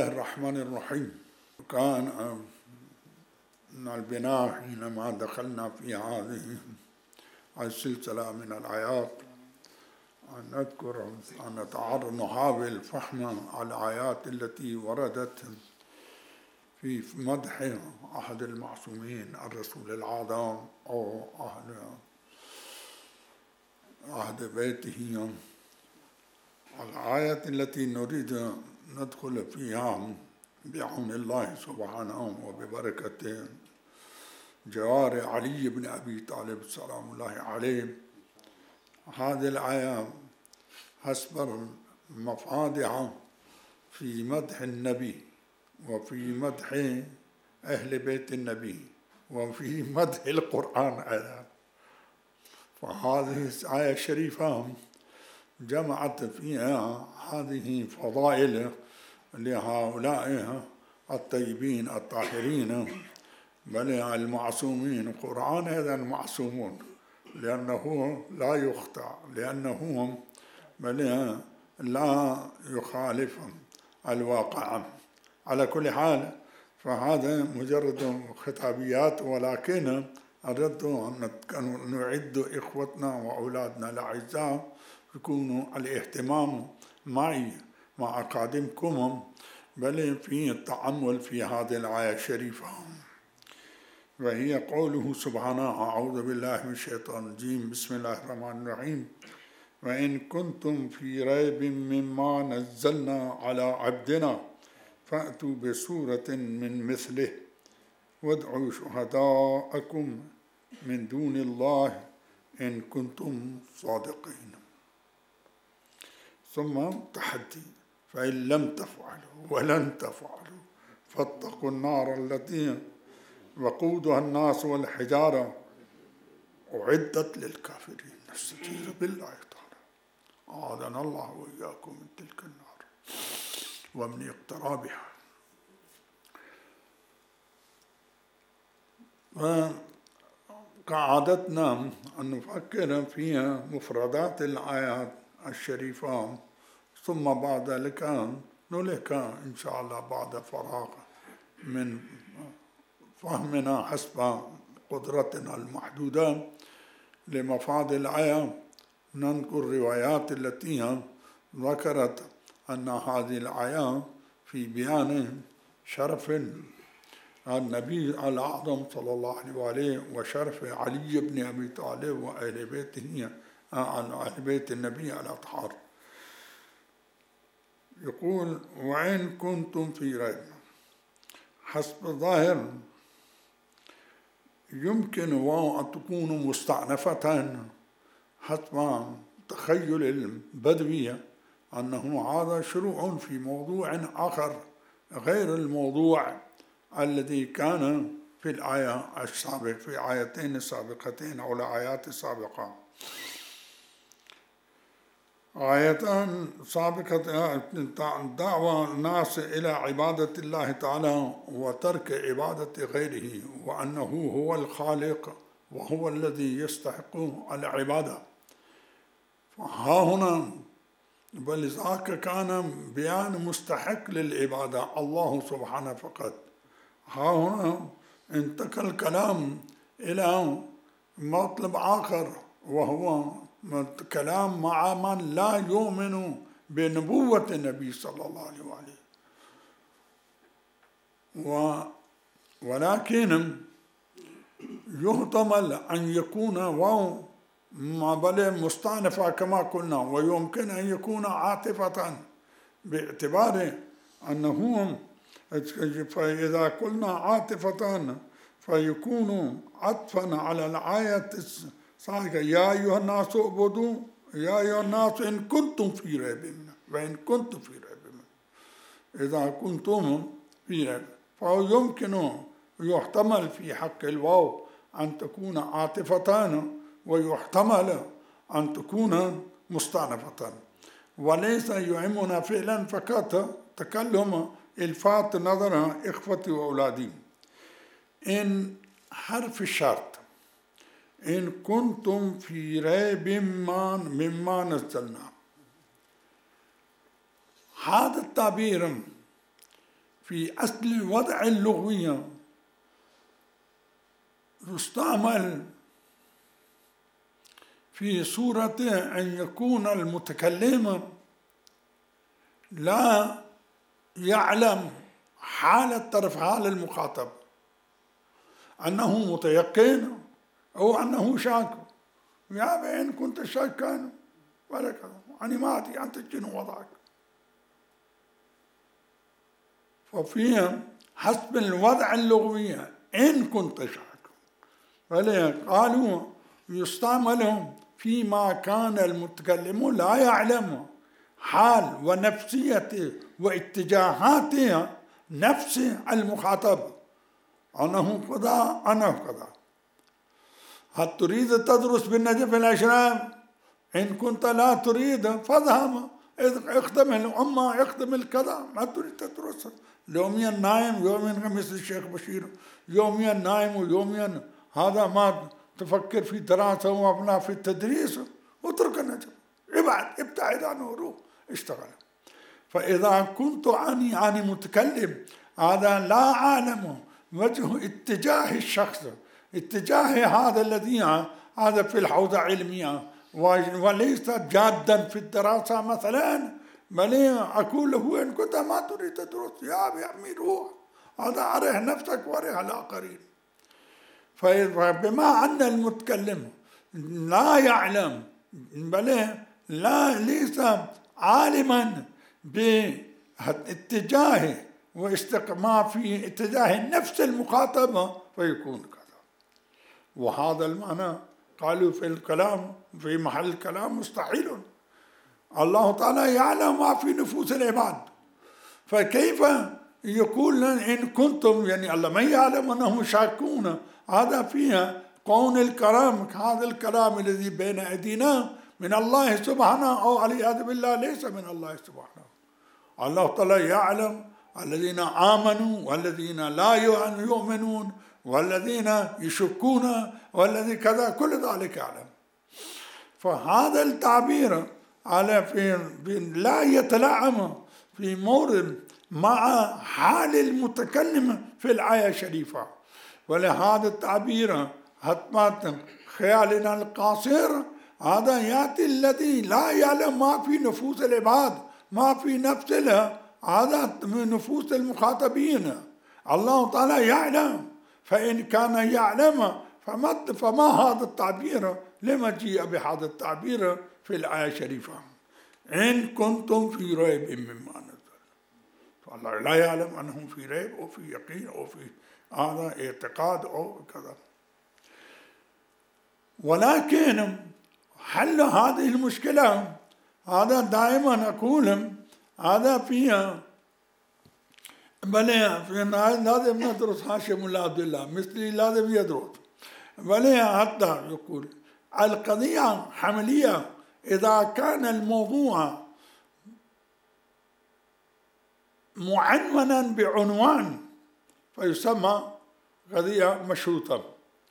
الله الرحمن الرحيم. كان من البناء حينما دخلنا في هذه السلسلة من الآيات أن نذكر أن نحاول فهم الآيات التي وردت في مدح أحد المعصومين الرسول الأعظم أو أهل بيته. الآية التي نريد ندخل فيها بعون الله سبحانه وببركة جوار علي بن أبي طالب سلام الله عليه. هذه الآية حسب المفادح في مدح النبي وفي مدح أهل بيت النبي وفي مدح القرآن أيضا. فهذه الآية الشريفة جمعت فيها هذه فضائل لهؤلاء الطيبين الطاهرين بل المعصومين. القرآن هذا المعصومون لأنه لا يخطئ، لأنه بل لا يخالف الواقع. على كل حال فهذا مجرد خطابيات، ولكن أردت أن نعد إخوتنا وأولادنا الأعزاء يكونوا الاهتمام معي مع أقادمكم بل في التأمل في هذه الآية الشريفة، وهي قوله سبحانه: أعوذ بالله من الشيطان الرجيم، بسم الله الرحمن الرحيم. وإن كنتم في ريب مما نزلنا على عبدنا فأتوا بسورة من مثله وادعوا شهداءكم من دون الله إن كنتم صادقين. ثم تحدي: فإن لم تفعلوا ولن تفعلوا فاتقوا النار التي وقودها الناس والحجارة أعدت للكافرين. نستجير بالله تعالى أعاذنا الله وإياكم من تلك النار ومن اقترابها. وكعادتنا أن نفكر في مفردات الآيات الشريفة، ثم بعد ذلك نلك إن شاء الله بعد فراغ من فهمنا حسب قدرتنا المحدودة لمفاد الآية نذكر الروايات التي ذكرت أن هذه الآية في بيان شرف النبي الأعظم صلى الله عليه وآله وشرف علي بن أبي طالب وأهل بيته أهل بيت النبي الأطهار. يقول: وإن كنتم في ريب. حسب الظاهر يمكن أن تكون مستأنفة حسب تخيل البدوية أنه هذا شروع في موضوع آخر غير الموضوع الذي كان في الآية السابقة، في آيتين السابقتين أو الآيات السابقة. آيتان سابقة دعوة الناس إلى عبادة الله تعالى وترك عبادة غيره، وأنه هو الخالق وهو الذي يستحق العبادة. فها هنا بل ذاك كان بيان مستحق للعبادة الله سبحانه فقط. ها هنا انتقل الكلام إلى مطلب آخر، وهو كلام مع من لا يؤمن بنبوة النبي صلى الله عليه وآله. ولكن يحتمل أن يكون واو ما بل مستأنفة كما قلنا، ويمكن أن يكون عاطفة باعتبار أنه فإذا قلنا عاطفة فيكون عطفا على الآية السابقة: يا أيها الناس اعبدوا، يا أيها الناس إن كنتم في ريب منه، وإن كنتم في ريب منه، إذا كنتم في ريب. فيمكن يحتمل في حق الواو أن تكون عاطفة، ويحتمل أن تكون مستأنفة، وليس يهمنا فعلا فقط تكلم الفات نظر إخوتي وأولادي. إن حرف الشرط: إن كنتم في ريب مما نزلنا. هذا التعبير في أصل الوضع اللغوي يستعمل في صورة أن يكون المتكلم لا يعلم حال الطرف، حال المخاطب، أنه متيقن أو أنه شاك. يا بين كنت شاكا ولا كذا، أنا ما أدري أنت شنو وضعك. ففي حسب الوضع اللغوي إن كنت شاك، قالوا يستعمل فيما كان المتكلم لا يعلم حال ونفسية واتجاهات نفس المخاطب، أنه كذا أنا كذا. هل تريد تدرس بالنجف الأشراف؟ إن كنت لا تريد فاذهب اخدم الأمة، اخدم الكذا، ما تريد تدرس. يوميا نايم، يوميا مثل الشيخ بشير، يوميا نايم ويوميا هذا ما تفكر في دراسة وابناء في التدريس، اترك النجف، ابتعد عنه، روح اشتغل. فإذا كنت أني متكلم هذا لا أعلم وجه اتجاه الشخص، اتجاه هذا الذي هذا في الحوزة علمية وليس جادا في الدراسة مثلا، بل أقول له إن كنت ما تريد تدرس يا عمي روح، هذا أريح نفسك وأريح الآخرين. فبما أن المتكلم لا يعلم بل ليس عالما باتجاه واستقامة في اتجاه نفس المخاطبة فيكون كذا. وهذا المعنى قالوا في الكلام في محل الكلام مستحيل. الله تعالى يعلم ما في نفوس العباد، فكيف يقول إن كنتم، يعني الله ما يعلم أنهم شاكون؟ هذا فيها كون الكلام، هذا الكلام الذي بين أيدينا من الله سبحانه أو والعياذ بالله ليس من الله سبحانه. الله تعالى يعلم الذين آمنوا والذين لا يؤمنون والذين يشكون والذي كذا، كل ذلك يعلم. فهذا التعبير على في لا يتلائم في مورد مع حال المتكلم في الآية الشريفة. ولهذا التعبير حتما خيالنا القاصر هذا يأتي الذي لا يعلم ما في نفوس العباد، ما في نفسه، هذا من نفوس المخاطبين. الله تعالى يعلم، فإن كان يعلم فما هذا التعبير؟ لما جاء بهذا التعبير في الآية الشريفة؟ إن كنتم في ريب مما نزل. فالله لا يعلم أنهم في ريب أو في يقين أو في هذا اعتقاد أو كذا. ولكن حل هذه المشكلة هذا دائما أقول هذا فيها بل لازم ندرس هاشم الله عبد الله مثلي، لازم يدرس بل حتى يقول القضية حملية. إذا كان الموضوع معنونا بعنوان فيسمى قضية مشروطة.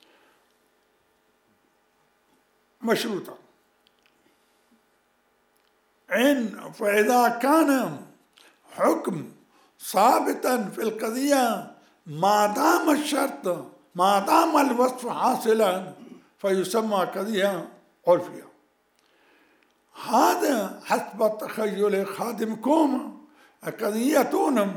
فإذا كان حكم ثابتا في القضية ما دام الشرط ما دام الوصف حاصلا فيسمى قضية عرفية. هذا حسب تخيل خادمكم قضية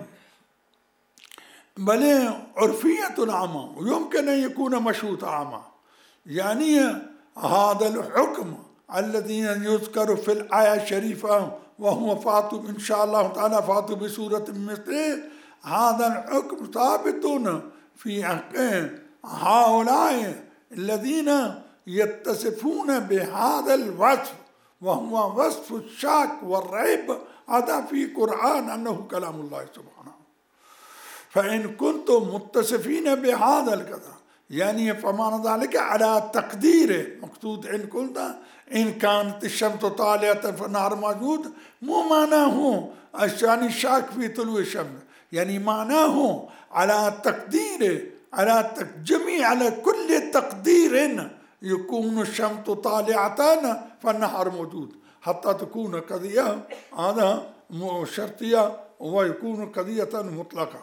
بل عرفية عامة، ويمكن أن يكون مشروط عامة. يعني هذا الحكم الذي يذكر في الآية الشريفة وهو فاتوا إن شاء الله تعالى فاتوا بسورة مثله، هذا الحكم ثابت في حق هؤلاء الذين يتصفون بهذا الوصف وهو وصف الشك والريب. هذا في قرآن أنه كلام الله سبحانه. فإن كنتم متصفين بهذا الكذا يعني فمعنى ذلك على تقديره مقصود. إن كانت الشمس طالعة فالنهار موجود، مو معناه يعني الشك في طلوع الشمس، يعني معناه على تقديره على كل تقدير يكون الشمس طالعة فالنهار موجود حتى تكون قضية هذا شرطية ويكون قضية مطلقة.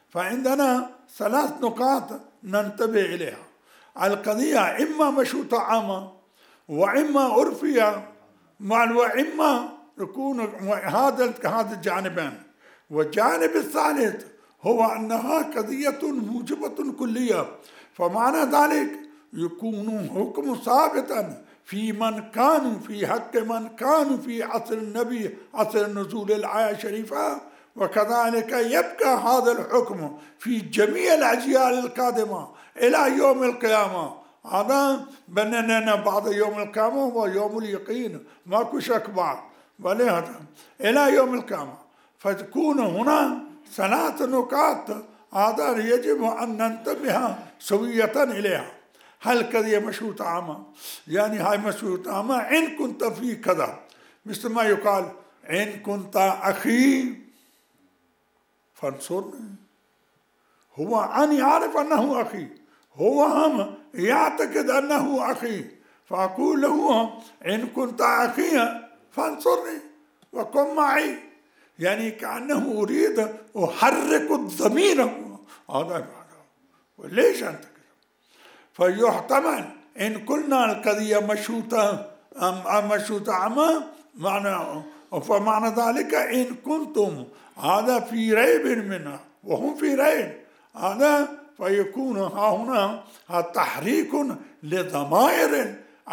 فعندنا 3 نقاط ننتبه إليها. القضية إما مشروطة عامة، وإما عرفية، وإما يكون هذا الجانبان. والجانب الثالث هو أنها قضية موجبة كلية، فمعنى ذلك يكون حكم ثابتا في من كانوا في حق من كانوا في عصر النبي، عصر نزول الآية الشريفة، وكذلك يبقى هذا الحكم في جميع الأجيال القادمة إلى يوم القيامة. هذا بننا بعد يوم القيامة هو يوم اليقين، ماكو شك بعد، ولهذا إلى يوم القيامة. فتكون هنا 3 نقاط هذا يجب أن ننتبه سوية إليها. هل قضية مشروطة عامة؟ يعني هاي مشروطة عامة إن كنت في كذا، مثل ما يقال إن كنت أخي فانصرني. هو أن يعرف أنه أخي، هو هم يعتقد أنه أخي، فأقول له إن كنت أخي فانصرني وكن معي، يعني كأنه أريد أحرك الضمير. هذا وليش أنت كده؟ فيحتمل إن قلنا القضية مشروطة عامة فمعنى ذلك إن كنتم هذا في ريب منها وهم في ريب، هذا فيكون هنا تحريك لضمائر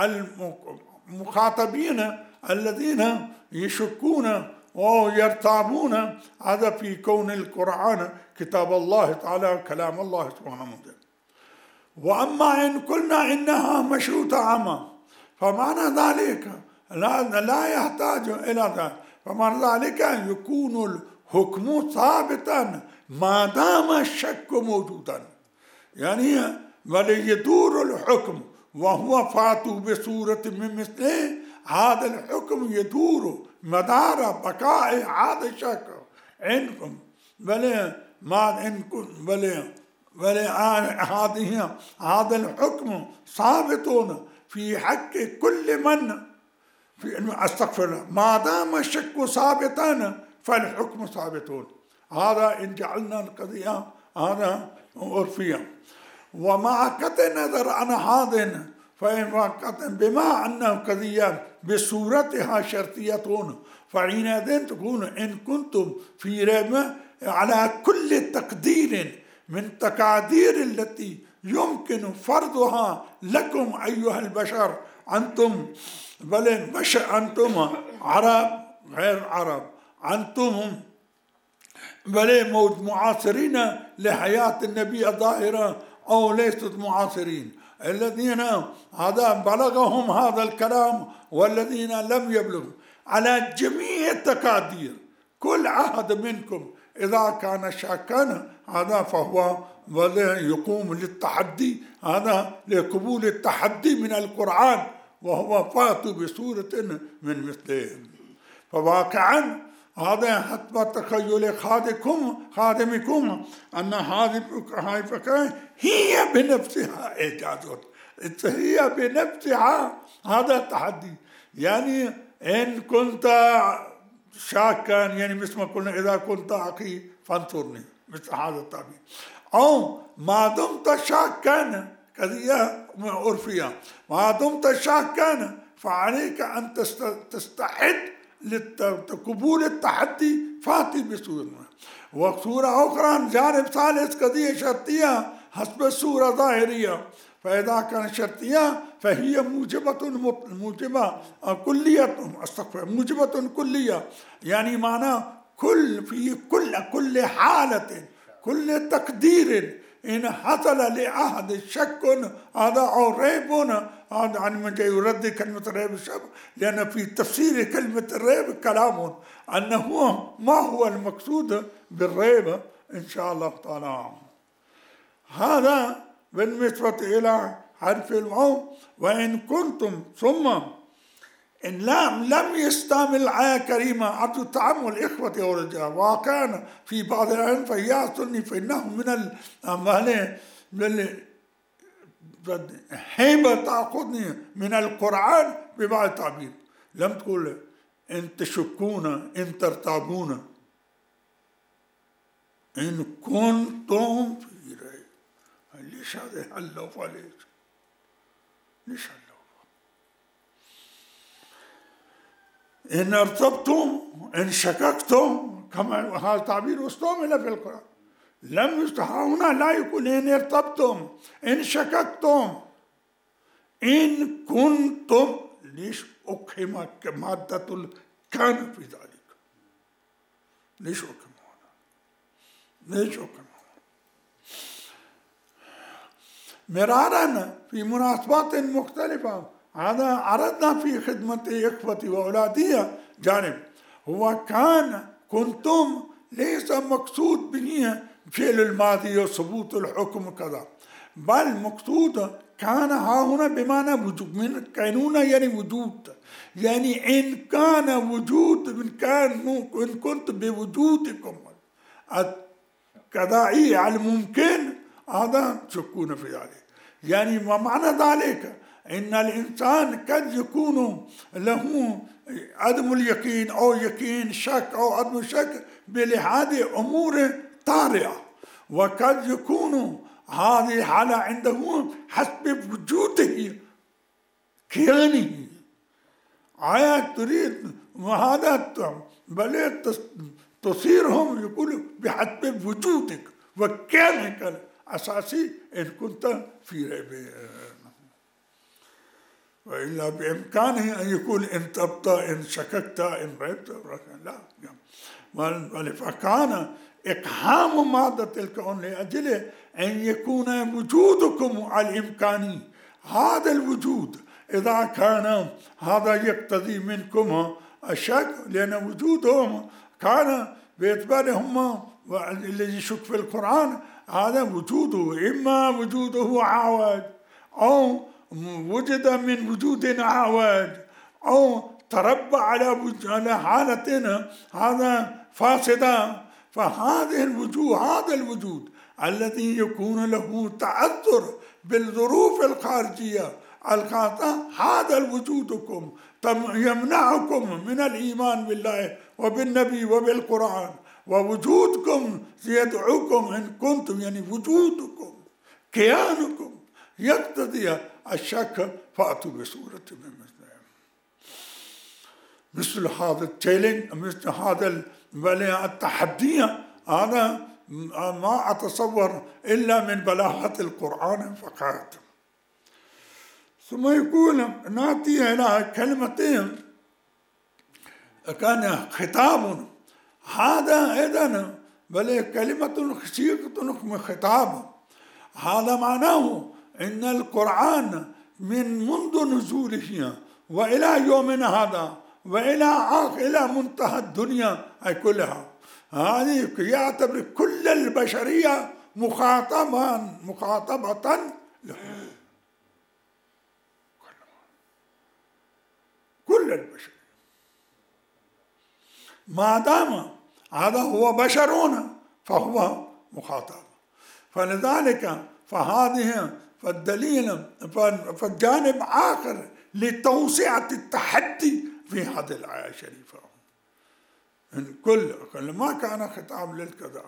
المخاطبين الذين يشكون ويرتابون هذا في كون القرآن كتاب الله تعالى كلام الله سبحانه وتعالى. وأما إن قلنا إنها مشروطة عامة فمعنى ذلك لا يحتاج إلى ذلك، فمعنى ذلك يكون الحكم ثابتا ما دام الشك موجودا، يعني وليدور الحكم وهو فاتوا بصورة من مثله، هذا الحكم يدور مدار بقاء هذا الشك عندكم. هذا الحكم ثابت في حق كل من استغفر الله، ما دام الشك ثابتا فالحكم ثابت. هذا إن جعلنا القضية هذا عرفيا. ومع قطع النظر عن هذا بما أن القضية بصورتها شرطية، فحينئذ تكون إن كنتم في ريب على كل تقدير من تقادير التي يمكن فرضها لكم أيها البشر، أنتم أنتم عرب غير عرب، أنتم معاصرين لحياة النبي الظاهرة أو ليست معاصرين، الذين هذا بلغهم هذا الكلام والذين لم يبلغوا، على جميع التقادير كل أحد منكم إذا كان شاكا هذا فهو يقوم للتحدي، هذا لقبول التحدي من القرآن، وهو فاتوا بصورة من مثلهم. فواقعا هذا حتى تخيل خادمكم أن هذه الفكرة هي بنفسها إعجاز، هي بنفسها هذا التحدي. يعني إن كنت شاكا، يعني مثل ما قلنا إذا كنت أخي فانصرني، مثل هذا التعبير. أو ما دمت شاكا، قضية عرفية، ما دمت شاكا فعليك أن تستعد لقبول التحدي فاتي بصورة. وصورة أخرى جانب ثالث قضية شرطية حسب الصورة ظاهرية، فإذا كانت شرطية فهي موجبة كلية، يعني معناه في كل حالة كل تقدير إن حصل لأحد شك هذا أو ريب، هذا عن من يرد كلمة الريب الشبه، لأن في تفسير كلمة الريب كلام أنه ما هو المقصود بالريب إن شاء الله تعالى. هذا بالنسبة إلى حرف الواو. وإن كنتم ثم إن لم يستعمل الآية الكريمة أرجو التأمل إخوتي ورجال، وكان في بعض الأحيان فيحصلني فإنه من هيبة تأخذني من القرآن ببعض التعبير. لم تقول إن تشكون إن ترتابون، إن كنتم في ريب. ليش هذا هاللوفة؟ ليش هاللوفة؟ إن ارتبتم، إن شككتم، كما هذا تعبير استعمل في القرآن. لم هنا لا يقول إن ارتبتم، إن شككتم، إن كنتم. ليش أقيم مادة الكان في ذلك؟ ليش أقيم هنا؟ ليش أقيم مرارا في مناسبات مختلفة؟ هذا عرضنا في خدمة إخوتي وأولادي جانب. هو كان كنتم ليس مقصود به فعل الماضي وثبوت الحكم كذا، بل مقصود كان ها هنا بمعنى وجود. من كانون يعني وجود، يعني إن كان وجود، إن كنت بوجودكم كداعي على الممكن، هذا تكون في ذلك. يعني ما معنى ذلك؟ إن الإنسان قد يكون له عدم اليقين أو يقين، شك أو عدم شك بلهذه أمور طارئة، وقد يكون هذه الحالة عنده حسب وجوده كيانه. آية تريد وهذا بل تصيرهم يقولوا بحسب وجودك وكيانك الأساسي إن كنت في ريب. وإلا بإمكانه أن يقول إن تبت، إن شككت، إن ريبت. لا، فكان إقحام مادة الكون لأجل أن يكون وجودكم الإمكاني. هذا الوجود إذا كان هذا يقتضي منكم الشك، لأن وجودهم كان باعتبارهم الذي يشك في القرآن هذا وجوده، إما وجوده عوج أو وجد من وجود عوج أو تربى على حالتنا هذا فاسدة. فهذه الوجوه، هذا الوجود الذي يكون له تأثر بالظروف الخارجية الخاطئة، هذا الوجودكم يمنعكم من الإيمان بالله وبالنبي وبالقرآن. ووجودكم يدعوكم إن كنتم، يعني وجودكم كيانكم يقتضي الشك، فأتوا بسورة من مثل هذا التشالنج، مثل هذا التحدي. أنا ما أتصور إلا من بلاغة القرآن فقط. ثم يقول نأتي إلى كلمتين كان خطاب. هذا إذن بل كلمة خشيقة خطاب. هذا معناه إن القرآن منذ نزوله وإلى يومنا هذا وإلى منتهى الدنيا أي كلها، هذه يعتبر كل البشرية مخاطبة له. كل البشرية ما دام هذا هو بشرون فهو مخاطب. فلذلك فهذه فالدليل فالجانب آخر لتوسعة التحدي في هذه الآية الشريفة. إن كل ما كان خطاب للكذا.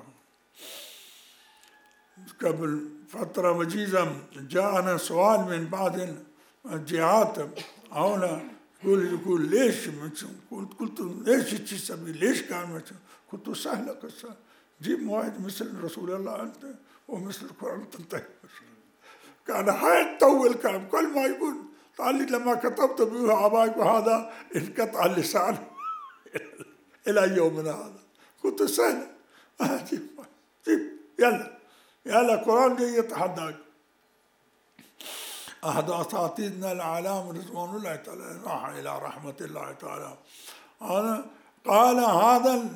قبل فترة وجيزة جاءنا سؤال من بعض الجهات هنا يقول ليش؟ قلت ليش تسوي؟ ليش كان؟ قلت سهلة قصة، جيب واحد مثل رسول الله أنت ومثل القرآن تنتهي. كان هاي تطول كلام، كل ما يقول قال لي لما كتبت به أباك وهذا انقطع اللسان إلى يومنا هذا. قلت سهلة، جيب يلا القرآن جاي يتحداك. أحد أساتذتنا الأعلام رضوان الله تعالى راح إلى رحمة الله تعالى قال هذا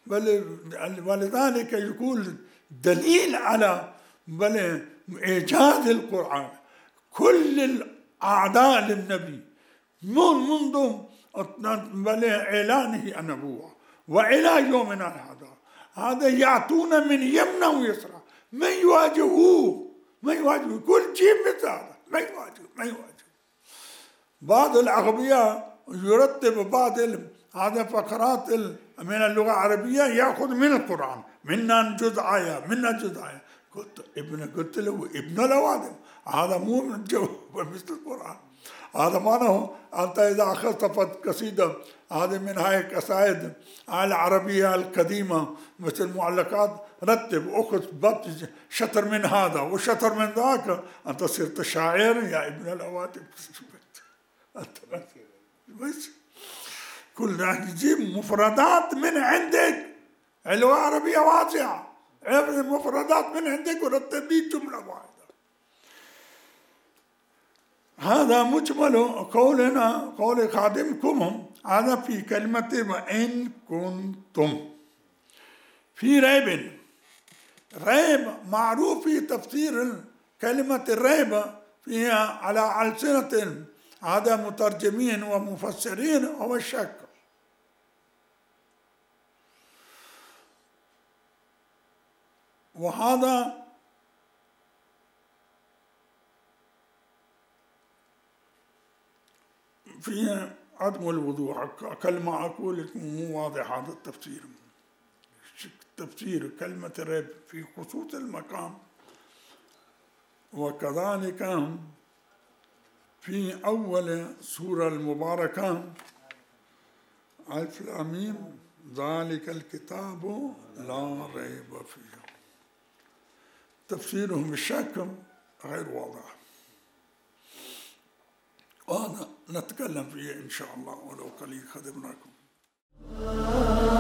ولذلك يقول دليل على إيجاز القرآن. كل الأعداء للنبي منذ إعلانه النبوة وإلى يومنا هذا يأتون من يمنى ويسرى، من يواجهوه كل شيء مثل هذا ما يواجه. بعض الأغبياء يرتب بعض هذا فقرات من اللغة العربية يأخذ من القرآن، منا جزء آية، منا جزء آية. قلت له ابن الأوادم، هذا مو من جو مثل القرآن. هذا معناه أنت إذا أخذت قصيدة هذه من هاي القصائد العربية القديمة مثل معلقات، رتب أخذ شطر من هذا وشطر من ذاك، أنت صرت شاعر يا ابن الأوادم. أنت بس كل يجيب مفردات من عندك، اللغة العربية واسعة، مفردات من عندك ورتب لي جملة واحدة. هذا مجمل قولنا، قول خادمكم، هذا في كلمة وإن كنتم. في ريب معروف في تفسير كلمة الريب فيها على ألسنة هذا مترجمين ومفسرين هو الشك. وهذا في عدم الوضوح، كلمة أقول لكم مو واضح هذا التفسير. تفسير كلمة ريب في خصوص المقام، وكذلك في أول سورة المباركة ألف لام ميم ذلك الكتاب لا ريب فيه، تفسيرهم بالشك غير واضح، وهذا نتكلم فيه إن شاء الله ولو قليل خدمناكم.